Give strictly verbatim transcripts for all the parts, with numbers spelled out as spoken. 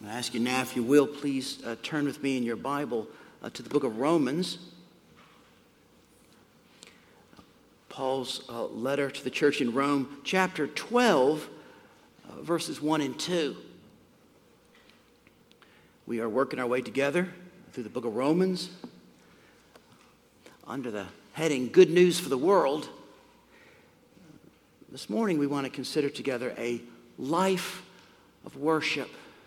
I ask you now, if you will, please uh, turn with me in your Bible uh, to the book of Romans. Paul's uh, letter to the church in Rome, chapter twelve, uh, verses one and two. We are working our way together through the book of Romans under the heading, Good News for the World. This morning we want to consider together a life of worship.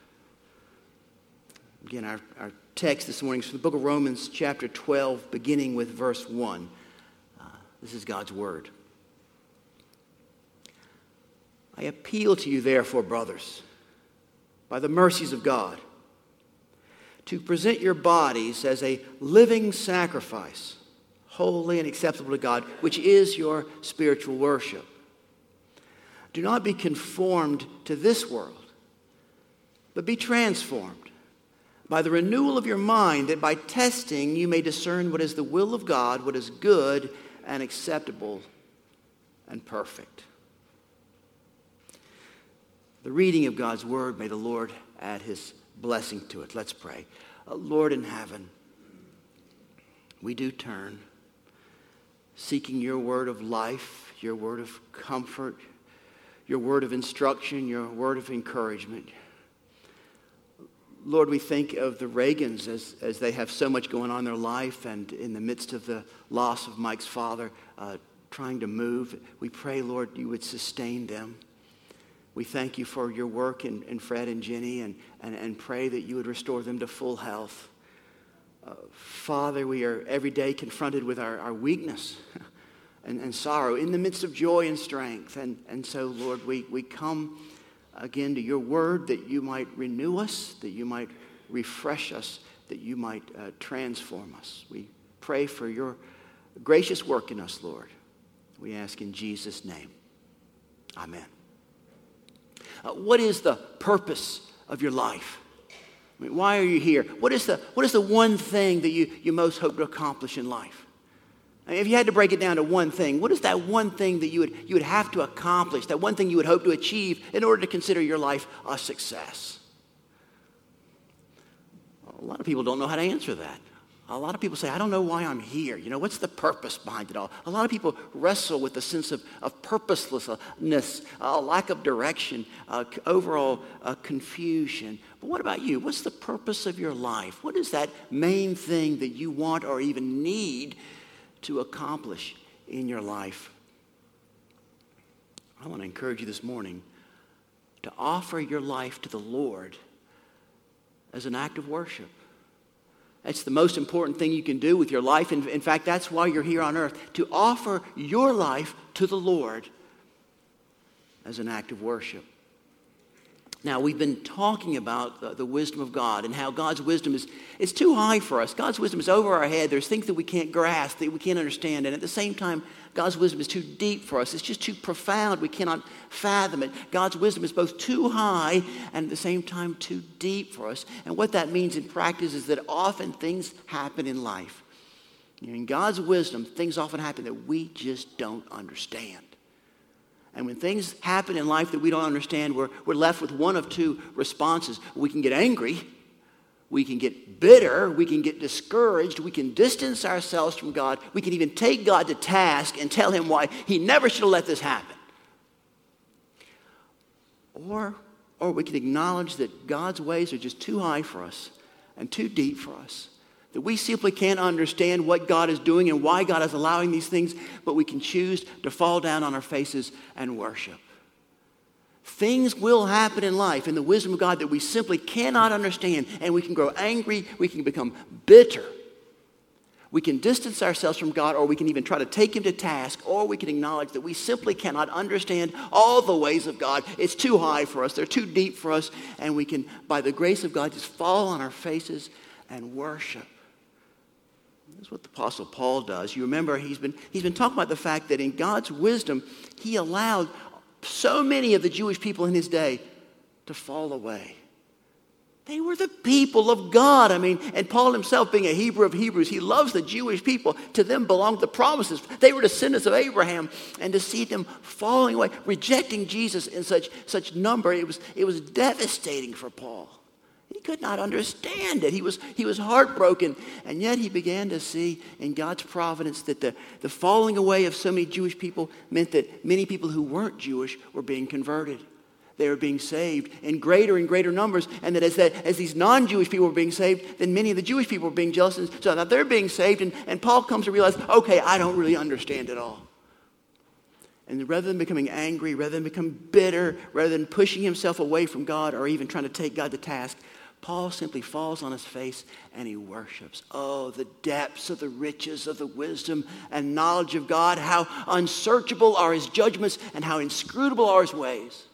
Again, our, our text this morning is from the book of Romans, chapter twelve, beginning with verse one. Uh, this is God's word. I appeal to you, therefore, brothers, by the mercies of God, to present your bodies as a living sacrifice, holy and acceptable to God, which is your spiritual worship. Do not be conformed to this world, but be transformed by the renewal of your mind, that by testing you may discern what is the will of God, what is good and acceptable and perfect. The reading of God's word, may the Lord add his blessing to it. Let's pray. Uh, Lord in heaven, we do turn, seeking your word of life, your word of comfort, your word of instruction, your word of encouragement. Lord, we think of the Reagans as, as they have so much going on in their life, and in the midst of the loss of Mike's father, uh, trying to move. We pray, Lord, you would sustain them. We thank you for your work in, in Fred and Jenny, and, and, and pray that you would restore them to full health. Uh, Father, we are every day confronted with our, our weakness and, and sorrow in the midst of joy and strength. And, and so, Lord, we, we come again to your word, that you might renew us, that you might refresh us, that you might uh, transform us. We pray for your gracious work in us, Lord. We ask in Jesus' name. Amen. Uh, what is the purpose of your life? I mean, why are you here? What is the, what is the one thing that you, you most hope to accomplish in life? I mean, if you had to break it down to one thing, what is that one thing that you would, you would have to accomplish, that one thing you would hope to achieve in order to consider your life a success? A lot of people don't know how to answer that. A lot of people say, I don't know why I'm here. You know, what's the purpose behind it all? A lot of people wrestle with the sense of, of purposelessness, a lack of direction, uh, overall uh, confusion. But what about you? What's the purpose of your life? What is that main thing that you want or even need to accomplish in your life? I want to encourage you this morning to offer your life to the Lord as an act of worship. That's the most important thing you can do with your life. In, in fact, that's why you're here on earth, to offer your life to the Lord as an act of worship. Now, we've been talking about the, the wisdom of God and how God's wisdom is, is too high for us. God's wisdom is over our head. There's things that we can't grasp, that we can't understand. And at the same time, God's wisdom is too deep for us. It's just too profound. We cannot fathom it. God's wisdom is both too high and at the same time too deep for us. And what that means in practice is that often things happen in life. You know, in God's wisdom, things often happen that we just don't understand. And when things happen in life that we don't understand, we're, we're left with one of two responses. We can get angry, we can get bitter, we can get discouraged, we can distance ourselves from God, we can even take God to task and tell him why he never should have let this happen. Or, or we can acknowledge that God's ways are just too high for us and too deep for us, that we simply can't understand what God is doing and why God is allowing these things, but we can choose to fall down on our faces and worship. Things will happen in life in the wisdom of God that we simply cannot understand, and we can grow angry, we can become bitter. We can distance ourselves from God, or we can even try to take him to task, or we can acknowledge that we simply cannot understand all the ways of God. It's too high for us, they're too deep for us, and we can, by the grace of God, just fall on our faces and worship. That's what the Apostle Paul does. You remember he's been, he's been talking about the fact that in God's wisdom, he allowed so many of the Jewish people in his day to fall away. They were the people of God. I mean, and Paul himself, being a Hebrew of Hebrews, he loves the Jewish people. To them belonged the promises. They were descendants of Abraham. And to see them falling away, rejecting Jesus in such, such number, it was, it was devastating for Paul. He could not understand it. He was, he was heartbroken. And yet he began to see in God's providence that the, the falling away of so many Jewish people meant that many people who weren't Jewish were being converted. They were being saved in greater and greater numbers. And that as, that, as these non-Jewish people were being saved, then many of the Jewish people were being jealous. And so now they're being saved. And, and Paul comes to realize, okay, I don't really understand it all. And rather than becoming angry, rather than becoming bitter, rather than pushing himself away from God or even trying to take God to task, Paul simply falls on his face and he worships. Oh, the depths of the riches of the wisdom and knowledge of God. How unsearchable are his judgments and how inscrutable are his ways.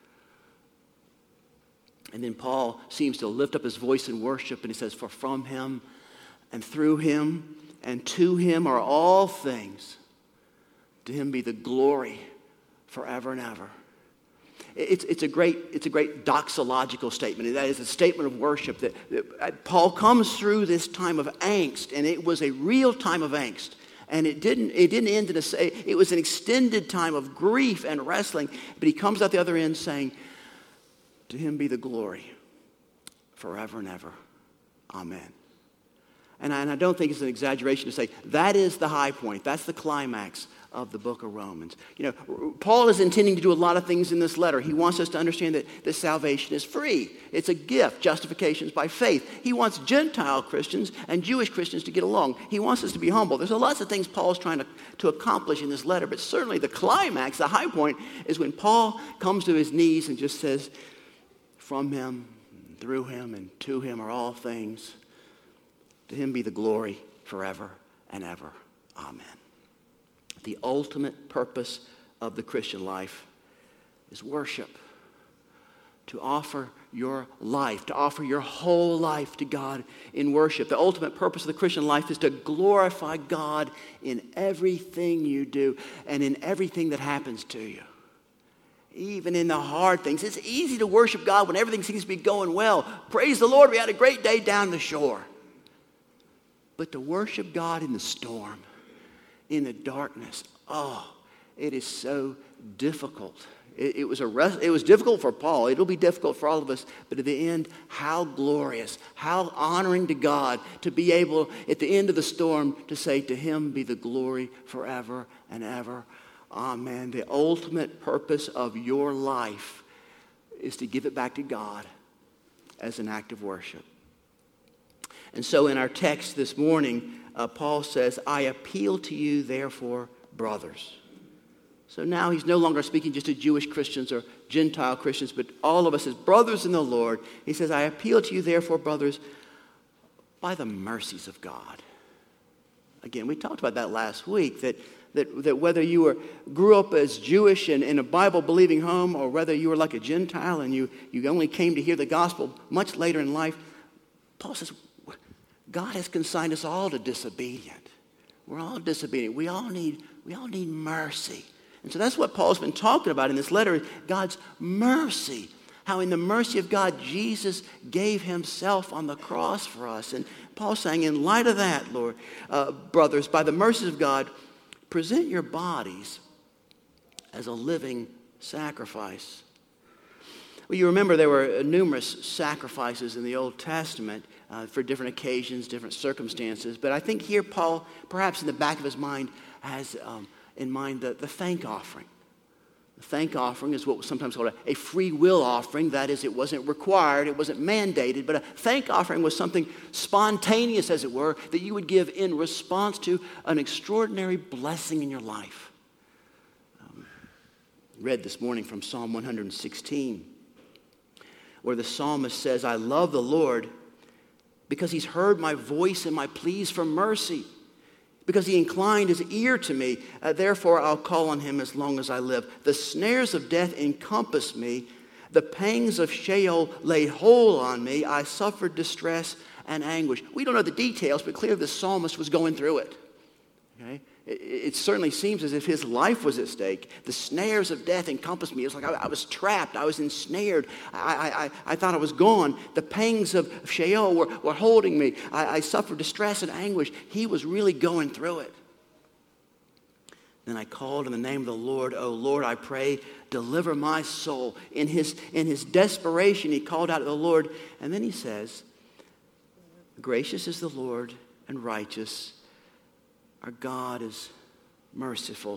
And then Paul seems to lift up his voice in worship and he says, for from him and through him and to him are all things. To him be the glory forever and ever. It's, it's, a great, it's a great doxological statement. That is a statement of worship that, that Paul comes through this time of angst, and it was a real time of angst. And it didn't, it didn't end in a, it was an extended time of grief and wrestling. But he comes out the other end saying, to him be the glory forever and ever. Amen. And I, and I don't think it's an exaggeration to say that is the high point. That's the climax of the book of Romans. You know, Paul is intending to do a lot of things in this letter. He wants us to understand that, that salvation is free. It's a gift. Justification is by faith. He wants Gentile Christians and Jewish Christians to get along. He wants us to be humble. There's lots of things Paul's trying to, to accomplish in this letter, but certainly the climax, the high point, is when Paul comes to his knees and just says, from him, through him, and to him are all things. To him be the glory forever and ever. Amen. The ultimate purpose of the Christian life is worship. To offer your life, to offer your whole life to God in worship. The ultimate purpose of the Christian life is to glorify God in everything you do and in everything that happens to you. Even in the hard things. It's easy to worship God when everything seems to be going well. Praise the Lord, we had a great day down the shore. But to worship God in the storm, in the darkness, oh, it is so difficult. It, it was a rest, it was difficult for Paul. It'll be difficult for all of us. But at the end, how glorious, how honoring to God to be able, at the end of the storm, to say, to him be the glory forever and ever. Amen. The ultimate purpose of your life is to give it back to God as an act of worship. And so in our text this morning, uh, Paul says, I appeal to you, therefore, brothers. So now he's no longer speaking just to Jewish Christians or Gentile Christians, but all of us as brothers in the Lord. He says, I appeal to you, therefore, brothers, by the mercies of God. Again, we talked about that last week, that That, that whether you were, grew up as Jewish and in a Bible-believing home, or whether you were like a Gentile and you, you only came to hear the gospel much later in life, Paul says, God has consigned us all to disobedient. We're all disobedient. We all need, we all need mercy. And so that's what Paul's been talking about in this letter, God's mercy. How in the mercy of God, Jesus gave himself on the cross for us. And Paul's saying, in light of that, Lord, uh, brothers, by the mercies of God, present your bodies as a living sacrifice. Well, you remember there were numerous sacrifices in the Old Testament uh, for different occasions, different circumstances. But I think here Paul, perhaps in the back of his mind, has um, in mind the, the thank offering. The thank offering is what was sometimes called a, a free will offering. That is, it wasn't required, it wasn't mandated, but a thank offering was something spontaneous, as it were, that you would give in response to an extraordinary blessing in your life. Um, read this morning from Psalm one sixteen, where the psalmist says, I love the Lord because he's heard my voice and my pleas for mercy. Because he inclined his ear to me, uh, therefore I'll call on him as long as I live. The snares of death encompassed me. The pangs of Sheol laid hold on me. I suffered distress and anguish. We don't know the details, but clearly the psalmist was going through it. Okay? It, it certainly seems as if his life was at stake. The snares of death encompassed me. It was like I, I was trapped. I was ensnared. I, I, I thought I was gone. The pangs of Sheol were, were holding me. I, I suffered distress and anguish. He was really going through it. Then I called in the name of the Lord. Oh, Lord, I pray, deliver my soul. In his, in his desperation, he called out to the Lord. And then he says, gracious is the Lord and righteous. Our God is merciful.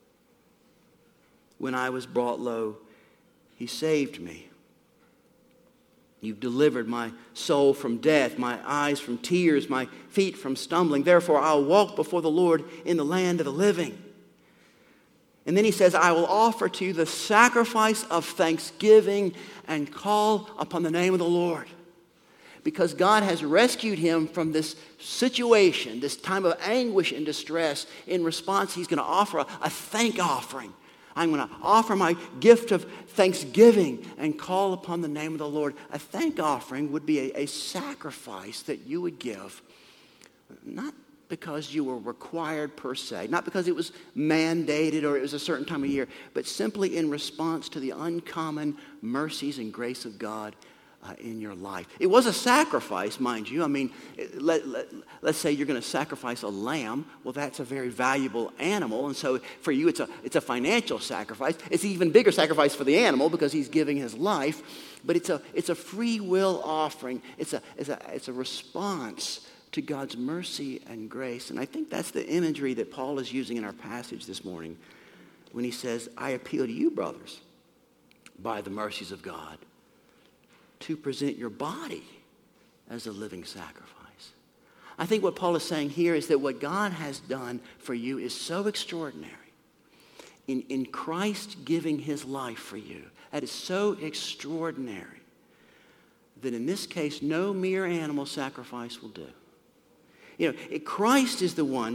When I was brought low, he saved me. You've delivered my soul from death, my eyes from tears, my feet from stumbling. Therefore, I'll walk before the Lord in the land of the living. And then he says, I will offer to you the sacrifice of thanksgiving and call upon the name of the Lord. Because God has rescued him from this situation, this time of anguish and distress. In response, he's going to offer a, a thank offering. I'm going to offer my gift of thanksgiving and call upon the name of the Lord. A thank offering would be a, a sacrifice that you would give, not because you were required per se, not because it was mandated or it was a certain time of year, but simply in response to the uncommon mercies and grace of God uh, in your life. It was a sacrifice, mind you. I mean, let, let, let's say you're going to sacrifice a lamb. Well, that's a very valuable animal, and so for you, it's a it's a financial sacrifice. It's an even bigger sacrifice for the animal because he's giving his life. But it's a it's a free will offering. It's a it's a it's a response to God's mercy and grace. And I think that's the imagery that Paul is using in our passage this morning when he says, I appeal to you, brothers, by the mercies of God, to present your body as a living sacrifice. I think what Paul is saying here is that what God has done for you is so extraordinary. In, in Christ giving his life for you, that is so extraordinary that in this case, no mere animal sacrifice will do. You know, it, Christ is the one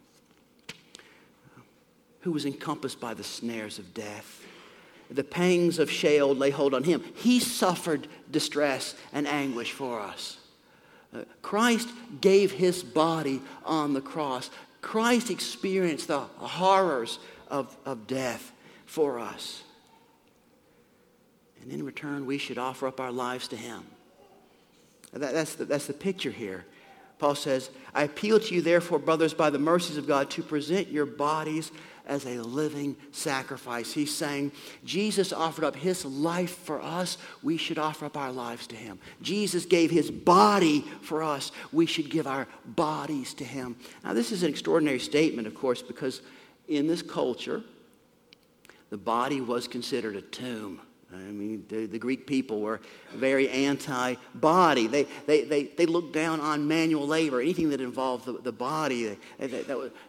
who was encompassed by the snares of death. The pangs of Sheol lay hold on him. He suffered distress and anguish for us. Uh, Christ gave his body on the cross. Christ experienced the horrors of, of death for us. And in return, we should offer up our lives to him. That, that's, the, that's the picture here. Paul says, I appeal to you, therefore, brothers, by the mercies of God, to present your bodies as a living sacrifice. He's saying, Jesus offered up his life for us. We should offer up our lives to him. Jesus gave his body for us. We should give our bodies to him. Now, this is an extraordinary statement, of course, because in this culture, the body was considered a tomb. I mean, the, the Greek people were very anti-body. They, they, they, they looked down on manual labor, anything that involved the, the body. They, they, that was,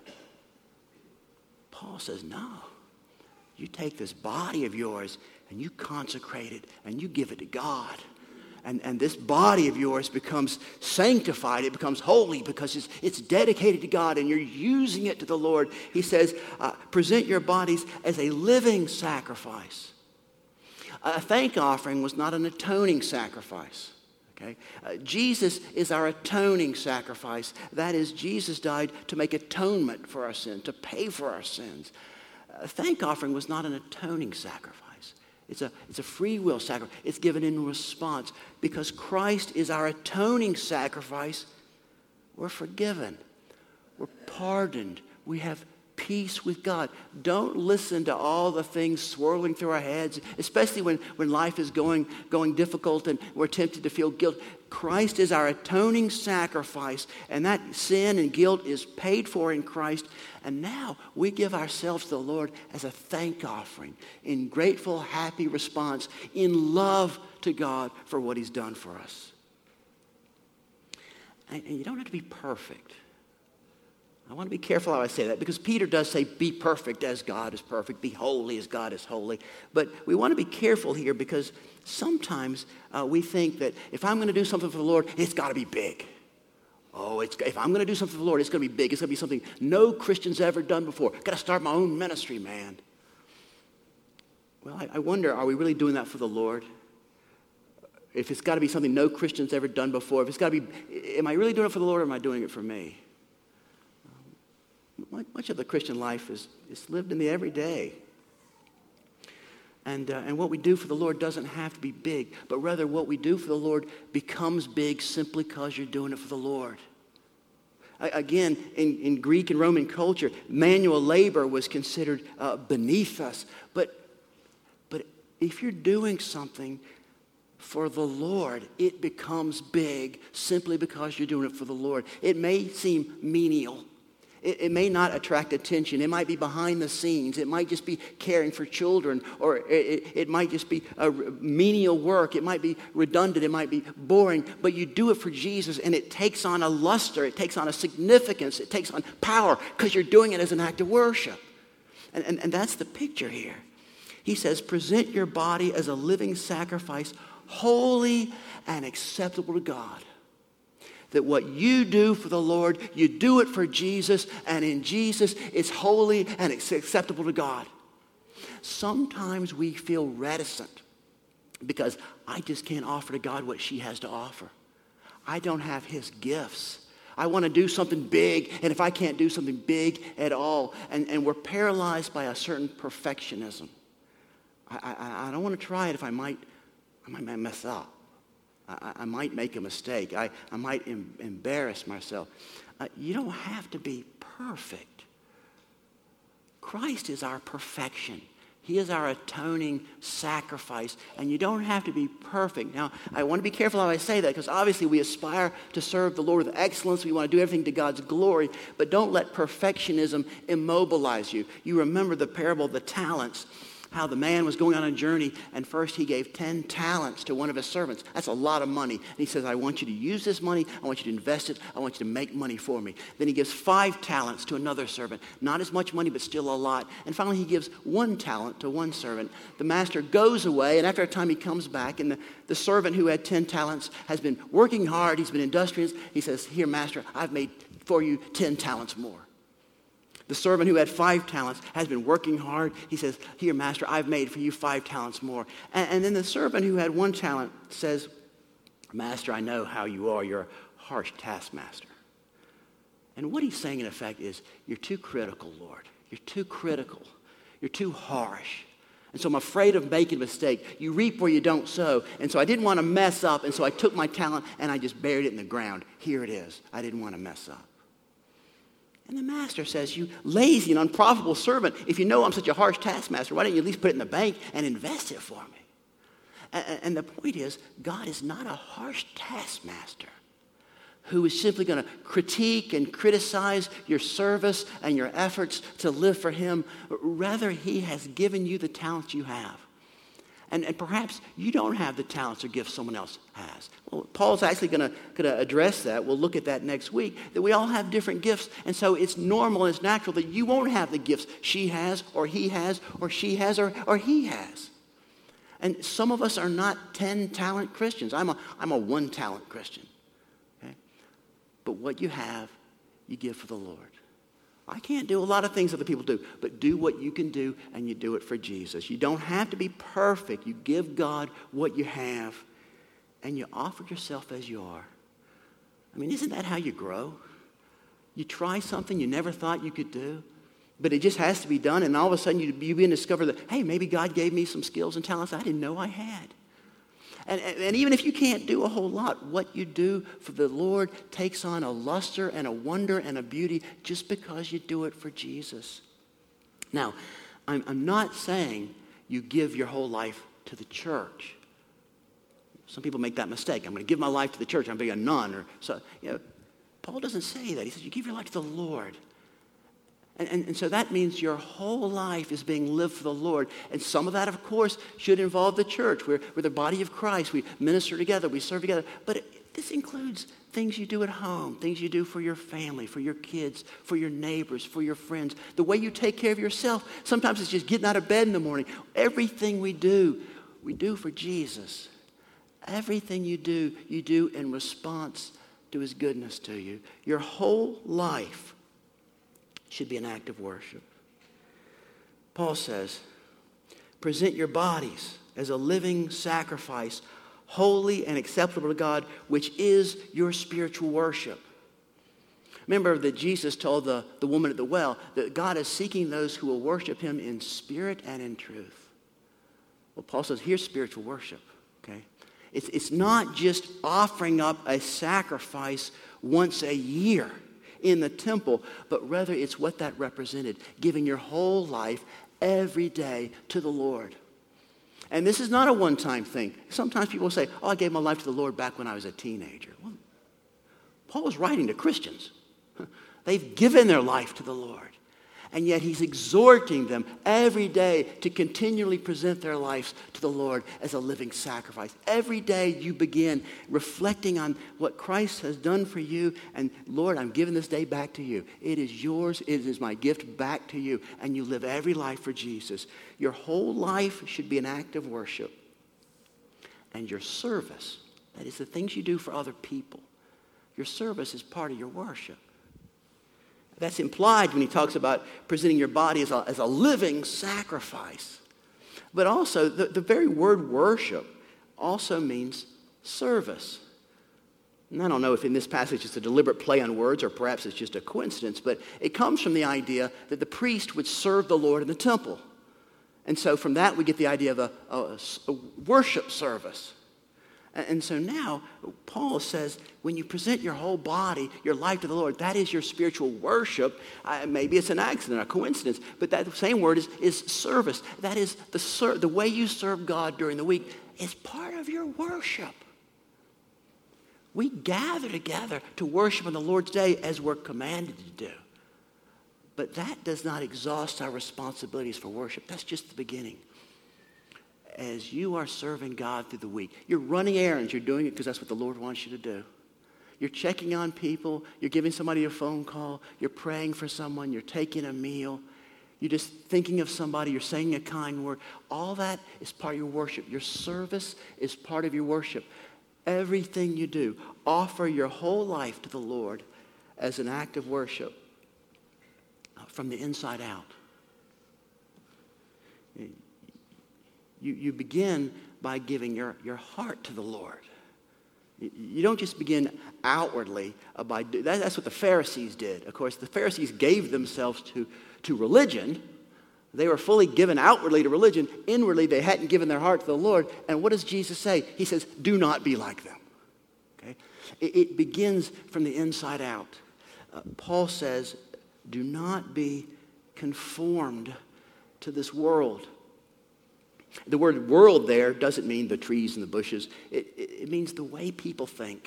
Paul says, no. You take this body of yours and you consecrate it and you give it to God. And, and this body of yours becomes sanctified. It becomes holy because it's, it's dedicated to God and you're using it to the Lord. He says, uh, present your bodies as a living sacrifice. A thank offering was not an atoning sacrifice. Okay? Uh, Jesus is our atoning sacrifice. That is, Jesus died to make atonement for our sin, to pay for our sins. A thank offering was not an atoning sacrifice. It's a, it's a free will sacrifice. It's given in response. Because Christ is our atoning sacrifice, we're forgiven. We're pardoned. We have peace with God. Don't listen to all the things swirling through our heads, especially when, when life is going, going difficult and we're tempted to feel guilt. Christ is our atoning sacrifice, and that sin and guilt is paid for in Christ. And now we give ourselves to the Lord as a thank offering, in grateful, happy response, in love to God for what he's done for us. And, and you don't have to be perfect. I want to be careful how I say that because Peter does say, be perfect as God is perfect, be holy as God is holy. But we want to be careful here because sometimes uh, we think that if I'm going to do something for the Lord, it's got to be big. Oh, it's, if I'm going to do something for the Lord, it's going to be big. It's going to be something no Christian's ever done before. Got to start my own ministry, man. Well, I, I wonder, are we really doing that for the Lord? If it's got to be something no Christian's ever done before, if it's got to be, am I really doing it for the Lord or am I doing it for me? Much of the Christian life is, is lived in the everyday. And, uh, and what we do for the Lord doesn't have to be big, but rather what we do for the Lord becomes big simply because you're doing it for the Lord. Again, in, in Greek and Roman culture, manual labor was considered uh, beneath us. But, but if you're doing something for the Lord, it becomes big simply because you're doing it for the Lord. It may seem menial. It, it may not attract attention. It might be behind the scenes. It might just be caring for children, or it, it, it might just be a menial work. It might be redundant. It might be boring. But you do it for Jesus, and it takes on a luster. It takes on a significance. It takes on power because you're doing it as an act of worship. And, and, and that's the picture here. He says, present your body as a living sacrifice, holy and acceptable to God. That what you do for the Lord, you do it for Jesus, and in Jesus, it's holy and it's acceptable to God. Sometimes we feel reticent because I just can't offer to God what she has to offer. I don't have his gifts. I want to do something big, and if I can't do something big at all, and, and we're paralyzed by a certain perfectionism. I, I, I don't want to try it if I might, I might mess up. I, I might make a mistake. I, I might em- embarrass myself. Uh, you don't have to be perfect. Christ is our perfection. He is our atoning sacrifice, and you don't have to be perfect. Now, I want to be careful how I say that, because obviously we aspire to serve the Lord with excellence. We want to do everything to God's glory, but don't let perfectionism immobilize you. You remember the parable of the talents, how the man was going on a journey, and first he gave ten talents to one of his servants. That's a lot of money. And he says, I want you to use this money. I want you to invest it. I want you to make money for me. Then he gives five talents to another servant. Not as much money, but still a lot. And finally he gives one talent to one servant. The master goes away, and after a time he comes back, and the, the servant who had ten talents has been working hard. He's been industrious. He says, here, master, I've made for you ten talents more. The servant who had five talents has been working hard. He says, here, master, I've made for you five talents more. And, and then the servant who had one talent says, master, I know how you are. You're a harsh taskmaster. And what he's saying, in effect, is you're too critical, Lord. You're too critical. You're too harsh. And so I'm afraid of making a mistake. You reap where you don't sow. And so I didn't want to mess up. And so I took my talent and I just buried it in the ground. Here it is. I didn't want to mess up. And the master says, you lazy and unprofitable servant, if you know I'm such a harsh taskmaster, why don't you at least put it in the bank and invest it for me? And, and the point is, God is not a harsh taskmaster who is simply going to critique and criticize your service and your efforts to live for him. Rather, he has given you the talents you have. And, and perhaps you don't have the talents or gifts someone else has. Well, Paul's actually going to address that. We'll look at that next week, that we all have different gifts. And so it's normal and it's natural that you won't have the gifts she has or he has or she has or, or he has. And some of us are not ten-talent Christians. I'm a, I'm a one-talent Christian. Okay? But what you have, you give for the Lord. I can't do a lot of things other people do, but do what you can do, and you do it for Jesus. You don't have to be perfect. You give God what you have, and you offer yourself as you are. I mean, isn't that how you grow? You try something you never thought you could do, but it just has to be done, and all of a sudden you, you begin to discover that, hey, maybe God gave me some skills and talents I didn't know I had. And, and even if you can't do a whole lot, what you do for the Lord takes on a luster and a wonder and a beauty just because you do it for Jesus. Now, I'm, I'm not saying you give your whole life to the church. Some people make that mistake. I'm going to give my life to the church. I'm being a nun. Or so. You know, Paul doesn't say that. He says you give your life to the Lord. And, and, and so that means your whole life is being lived for the Lord. And some of that, of course, should involve the church. We're, we're the body of Christ. We minister together. We serve together. But it, this includes things you do at home, things you do for your family, for your kids, for your neighbors, for your friends, the way you take care of yourself. Sometimes it's just getting out of bed in the morning. Everything we do, we do for Jesus. Everything you do, you do in response to his goodness to you. Your whole life should be an act of worship. Paul says, present your bodies as a living sacrifice, holy and acceptable to God, which is your spiritual worship. Remember that Jesus told the, the woman at the well that God is seeking those who will worship him in spirit and in truth. Well, Paul says, here's spiritual worship, okay? It's, it's not just offering up a sacrifice once a year. in the temple, but rather it's what that represented, giving your whole life every day to the Lord. And this is not a one-time thing. Sometimes people say, oh, I gave my life to the Lord back when I was a teenager. Well, Paul was writing to Christians. They've given their life to the Lord. And yet he's exhorting them every day to continually present their lives to the Lord as a living sacrifice. Every day you begin reflecting on what Christ has done for you. And Lord, I'm giving this day back to you. It is yours. It is my gift back to you. And you live every life for Jesus. Your whole life should be an act of worship. And your service, that is the things you do for other people, your service is part of your worship. That's implied when he talks about presenting your body as a, as a living sacrifice. But also, the, the very word worship also means service. And I don't know if in this passage it's a deliberate play on words or perhaps it's just a coincidence, but it comes from the idea that the priest would serve the Lord in the temple. And so from that we get the idea of a, a, a worship service. And so now, Paul says, when you present your whole body, your life to the Lord, that is your spiritual worship. Uh, maybe it's an accident, a coincidence, but that same word is, is service. That is the, ser- the way you serve God during the week is part of your worship. We gather together to worship on the Lord's day as we're commanded to do. But that does not exhaust our responsibilities for worship. That's just the beginning. As you are serving God through the week, you're running errands. You're doing it because that's what the Lord wants you to do. You're checking on people. You're giving somebody a phone call. You're praying for someone. You're taking a meal. You're just thinking of somebody. You're saying a kind word. All that is part of your worship. Your service is part of your worship. Everything you do, offer your whole life to the Lord as an act of worship from the inside out. You, you begin by giving your, your heart to the Lord. You, you don't just begin outwardly uh, by that, that's what the Pharisees did. Of course, the Pharisees gave themselves to, to religion. They were fully given outwardly to religion. Inwardly, they hadn't given their heart to the Lord. And what does Jesus say? He says, do not be like them. Okay? It, it begins from the inside out. Uh, Paul says, do not be conformed to this world. The word world there doesn't mean the trees and the bushes. It, it, it means the way people think.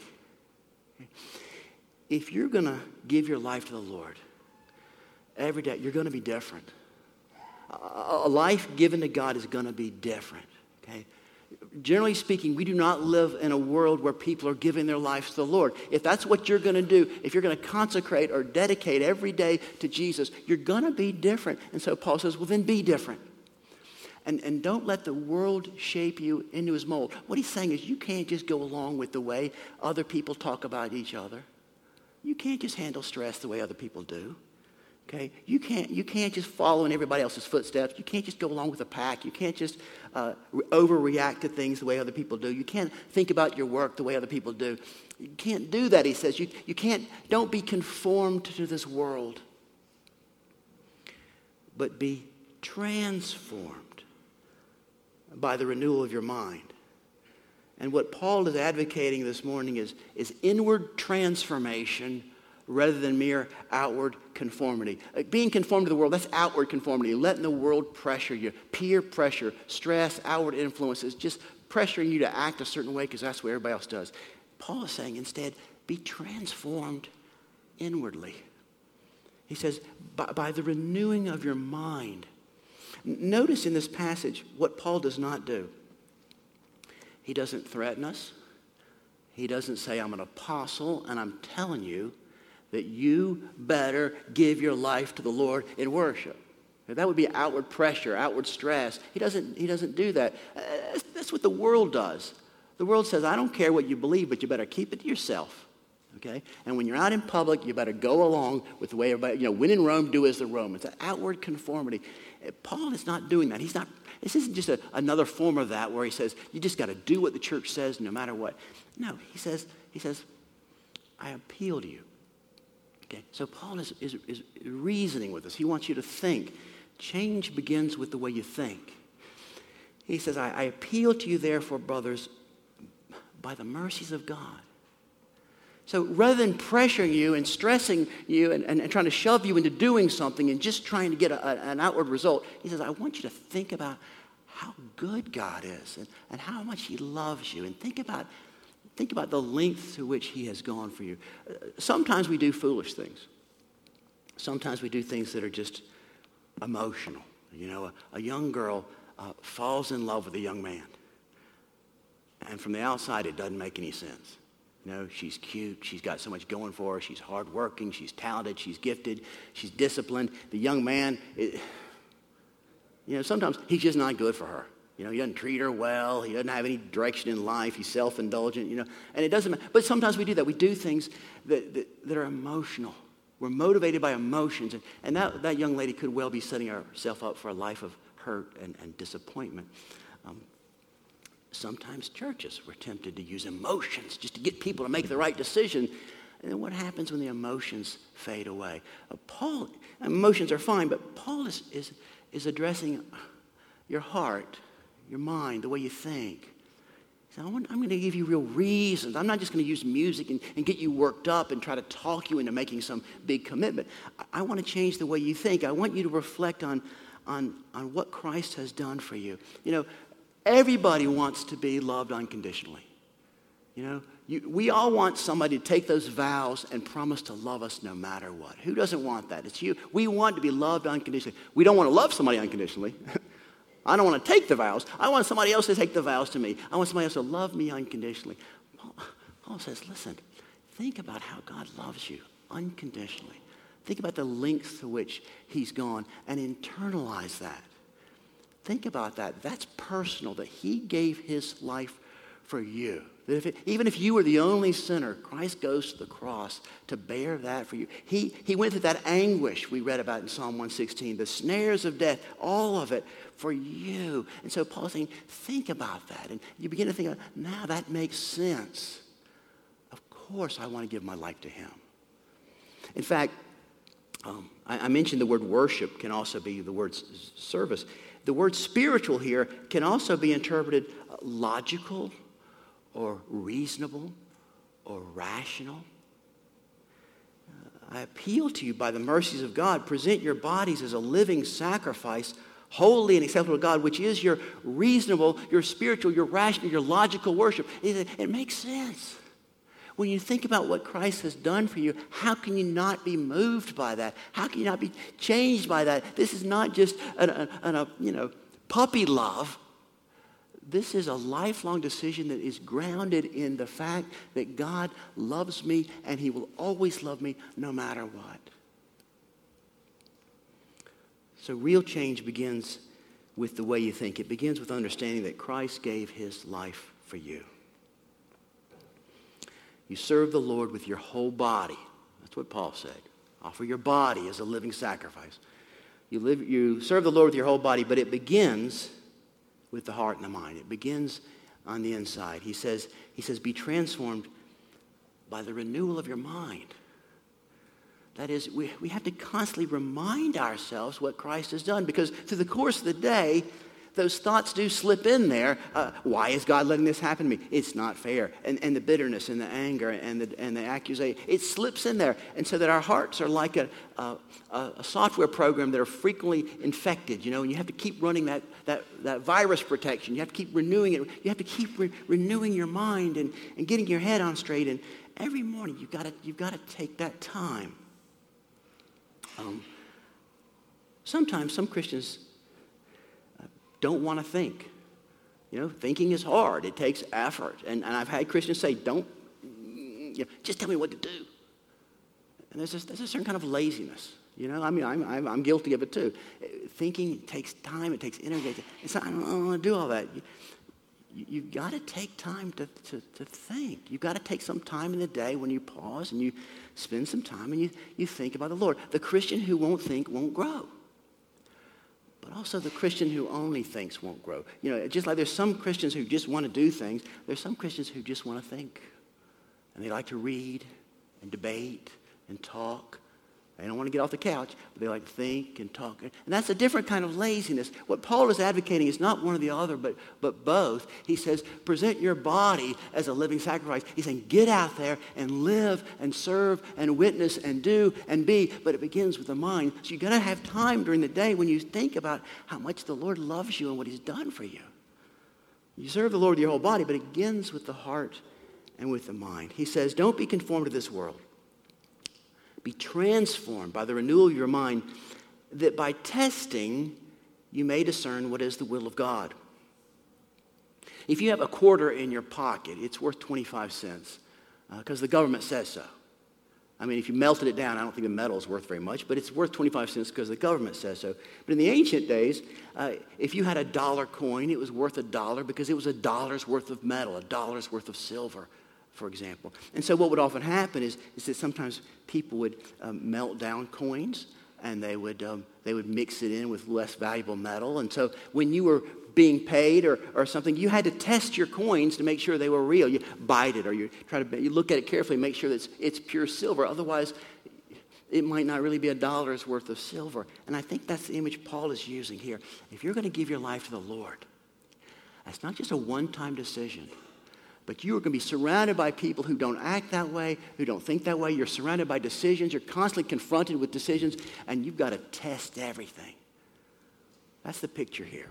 If you're going to give your life to the Lord every day, you're going to be different. A, a life given to God is going to be different. Okay? Generally speaking, we do not live in a world where people are giving their lives to the Lord. If that's what you're going to do, if you're going to consecrate or dedicate every day to Jesus, you're going to be different. And so Paul says, well, then be different. And, and don't let the world shape you into his mold. What he's saying is you can't just go along with the way other people talk about each other. You can't just handle stress the way other people do. Okay? You can't, you can't just follow in everybody else's footsteps. You can't just go along with a pack. You can't just uh, re- overreact to things the way other people do. You can't think about your work the way other people do. You can't do that, he says. You, you can't, don't be conformed to this world, but be transformed by the renewal of your mind. And what Paul is advocating this morning is, is inward transformation rather than mere outward conformity. Like being conformed to the world, that's outward conformity. Letting the world pressure you. Peer pressure, stress, outward influences, just pressuring you to act a certain way because that's what everybody else does. Paul is saying instead, be transformed inwardly. He says, by, by the renewing of your mind. Notice in this passage what Paul does not do. He doesn't threaten us. He doesn't say, I'm an apostle and I'm telling you that you better give your life to the Lord in worship. That would be outward pressure, outward stress. He doesn't, he doesn't do that. That's, that's what the world does. The world says, I don't care what you believe, but you better keep it to yourself. Okay? And when you're out in public, you better go along with the way everybody, you know, when in Rome, do as the Romans. That outward conformity. Paul is not doing that. He's not, this isn't just a, another form of that where he says, you just got to do what the church says no matter what. No, he says, he says, I appeal to you. Okay? So Paul is, is, is reasoning with us. He wants you to think. Change begins with the way you think. He says, I, I appeal to you therefore, brothers, by the mercies of God. So rather than pressuring you and stressing you and, and, and trying to shove you into doing something and just trying to get a, a, an outward result, he says, I want you to think about how good God is and, and how much he loves you. And think about, think about the length to which he has gone for you. Uh, sometimes we do foolish things. Sometimes we do things that are just emotional. You know, a, a young girl uh, falls in love with a young man. And from the outside, it doesn't make any sense. You know, she's cute. She's got so much going for her. She's hardworking. She's talented. She's gifted. She's disciplined. The young man, it, you know, sometimes he's just not good for her. You know, he doesn't treat her well. He doesn't have any direction in life. He's self-indulgent, you know. And it doesn't matter. But sometimes we do that. We do things that, that, that are emotional. We're motivated by emotions. And, and that, that young lady could well be setting herself up for a life of hurt and, and disappointment. Um, Sometimes churches were tempted to use emotions just to get people to make the right decision. And then what happens when the emotions fade away? Uh, Paul, emotions are fine, but Paul is, is, is addressing your heart, your mind, the way you think. He said, I want, I'm going to give you real reasons. I'm not just going to use music and, and get you worked up and try to talk you into making some big commitment. I, I want to change the way you think. I want you to reflect on, on, on what Christ has done for you. You know, everybody wants to be loved unconditionally. You know, you, we all want somebody to take those vows and promise to love us no matter what. Who doesn't want that? It's you. We want to be loved unconditionally. We don't want to love somebody unconditionally. I don't want to take the vows. I want somebody else to take the vows to me. I want somebody else to love me unconditionally. Paul, Paul says, listen, think about how God loves you unconditionally. Think about the lengths to which he's gone and internalize that. Think about that. That's personal, that he gave his life for you. That if it, even if you were the only sinner, Christ goes to the cross to bear that for you. He, he went through that anguish we read about in Psalm one sixteen, the snares of death, all of it for you. And so Paul's saying, think about that. And you begin to think, now that makes sense. Of course I want to give my life to him. In fact, um, I, I mentioned the word worship can also be the word s- service. The word spiritual here can also be interpreted logical or reasonable or rational. Uh, I appeal to you by the mercies of God, present your bodies as a living sacrifice, holy and acceptable to God, which is your reasonable, your spiritual, your rational, your logical worship. It, it makes sense. When you think about what Christ has done for you, how can you not be moved by that? How can you not be changed by that? This is not just an, an, an, a you know puppy love. This is a lifelong decision that is grounded in the fact that God loves me and he will always love me no matter what. So real change begins with the way you think. It begins with understanding that Christ gave his life for you. You serve the Lord with your whole body. That's what Paul said. Offer your body as a living sacrifice. You live, you serve the Lord with your whole body, but it begins with the heart and the mind. It begins on the inside. He says, he says, be transformed by the renewal of your mind. That is, we, we have to constantly remind ourselves what Christ has done, because through the course of the day, those thoughts do slip in there. Uh, why is God letting this happen to me? It's not fair. And, and the bitterness and the anger and the, and the accusation, it slips in there. And so that our hearts are like a, a, a software program that are frequently infected, you know, and you have to keep running that, that, that virus protection. You have to keep renewing it. You have to keep re- renewing your mind and, and getting your head on straight. And every morning you've got to, you've got to take that time. Um, sometimes some Christians don't want to think. You know, thinking is hard. It takes effort. And, and I've had Christians say, don't, you know, just tell me what to do. And there's a, there's a certain kind of laziness. You know, I mean, I'm, I'm, I'm guilty of it too. Thinking takes time. It takes energy. It's not, I don't, I don't want to do all that. You, you, you've got to take time to, to, to think. You've got to take some time in the day when you pause and you spend some time and you, you think about the Lord. The Christian who won't think won't grow. But also the Christian who only thinks won't grow. You know, just like there's some Christians who just want to do things, there's some Christians who just want to think. And they like to read and debate and talk They don't want to get off the couch, but they like to think and talk. And that's a different kind of laziness. What Paul is advocating is not one or the other, but, but both. He says, present your body as a living sacrifice. He's saying, get out there and live and serve and witness and do and be. But it begins with the mind. So you've got to have time during the day when you think about how much the Lord loves you and what he's done for you. You serve the Lord with your whole body, but it begins with the heart and with the mind. He says, don't be conformed to this world. Be transformed by the renewal of your mind, that by testing you may discern what is the will of God. If you have a quarter in your pocket, it's worth twenty-five cents because uh, the government says so. I mean, if you melted it down, I don't think the metal is worth very much, but it's worth twenty-five cents because the government says so. But in the ancient days, uh, if you had a dollar coin, it was worth a dollar because it was a dollar's worth of metal, a dollar's worth of silver, for example. And so what would often happen is, is that sometimes people would um, melt down coins and they would um, they would mix it in with less valuable metal. And so when you were being paid or, or something, you had to test your coins to make sure they were real. You bite it or you try to you look at it carefully, make sure that it's, it's pure silver. Otherwise, it might not really be a dollar's worth of silver. And I think that's the image Paul is using here. If you're going to give your life to the Lord, that's not just a one-time decision. But you are going to be surrounded by people who don't act that way, who don't think that way. You're surrounded by decisions. You're constantly confronted with decisions, and you've got to test everything. That's the picture here.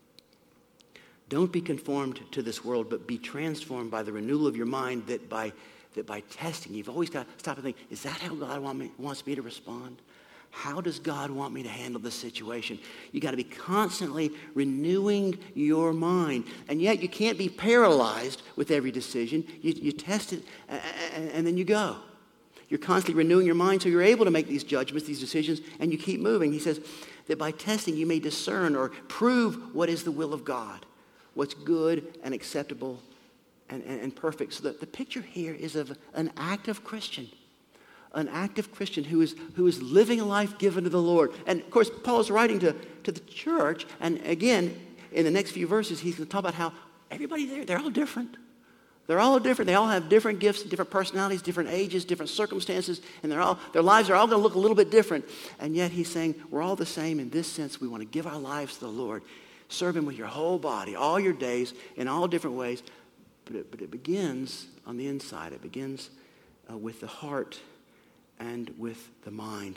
Don't be conformed to this world, but be transformed by the renewal of your mind, that by, that by testing, you've always got to stop and think, is that how God want me, wants me to respond? How does God want me to handle this situation? You got to be constantly renewing your mind. And yet you can't be paralyzed with every decision. You, you test it and, and then you go. You're constantly renewing your mind so you're able to make these judgments, these decisions, and you keep moving. He says that by testing you may discern or prove what is the will of God, what's good and acceptable and, and, and perfect. So that the picture here is of an active Christian. An active Christian who is who is living a life given to the Lord. And of course, Paul's writing to, to the church, and again, in the next few verses, he's going to talk about how everybody there, they're all different. They're all different. They all have different gifts, different personalities, different ages, different circumstances, and they're all their lives are all going to look a little bit different. And yet he's saying, we're all the same in this sense. We want to give our lives to the Lord. Serve him with your whole body, all your days, in all different ways. But it, but it begins on the inside. It begins uh, with the heart and with the mind.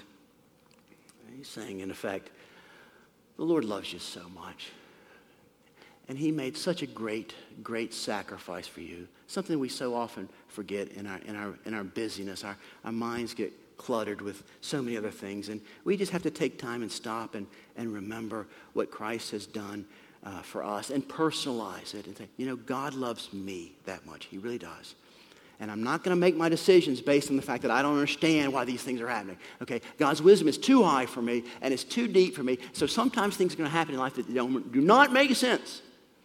He's saying, in effect, the Lord loves you so much. And he made such a great, great sacrifice for you. Something we so often forget in our in our in our busyness. Our, our minds get cluttered with so many other things. And we just have to take time and stop and, and remember what Christ has done uh, for us and personalize it and say, you know, God loves me that much. He really does. And I'm not going to make my decisions based on the fact that I don't understand why these things are happening. Okay, God's wisdom is too high for me and it's too deep for me. So sometimes things are going to happen in life that don't, do not make sense.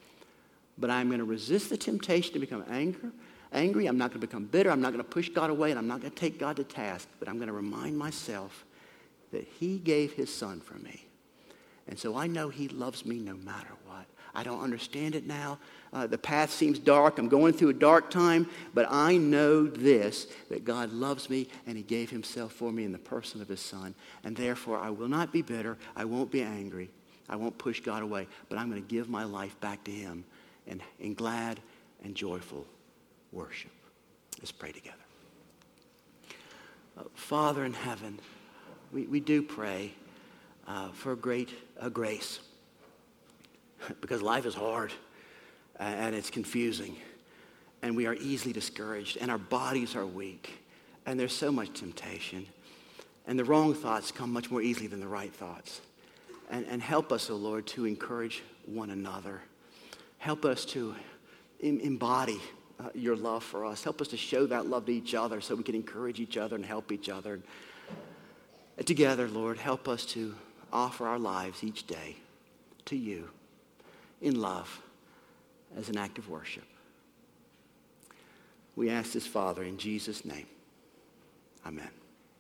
But I'm going to resist the temptation to become angry. Angry. I'm not going to become bitter. I'm not going to push God away, and I'm not going to take God to task. But I'm going to remind myself that he gave his son for me. And so I know he loves me no matter what. I don't understand it now. Uh, the path seems dark. I'm going through a dark time. But I know this, that God loves me, and he gave himself for me in the person of his son. And therefore, I will not be bitter. I won't be angry. I won't push God away. But I'm going to give my life back to him in, in glad and joyful worship. Let's pray together. Uh, Father in heaven, we, we do pray uh, for a great uh, grace. Because life is hard and it's confusing and we are easily discouraged and our bodies are weak and there's so much temptation and the wrong thoughts come much more easily than the right thoughts. And, and help us, O Lord, to encourage one another. Help us to em- embody uh, your love for us. Help us to show that love to each other so we can encourage each other and help each other. And together, Lord, help us to offer our lives each day to you in love as an act of worship. We ask this, Father, in Jesus' name. Amen.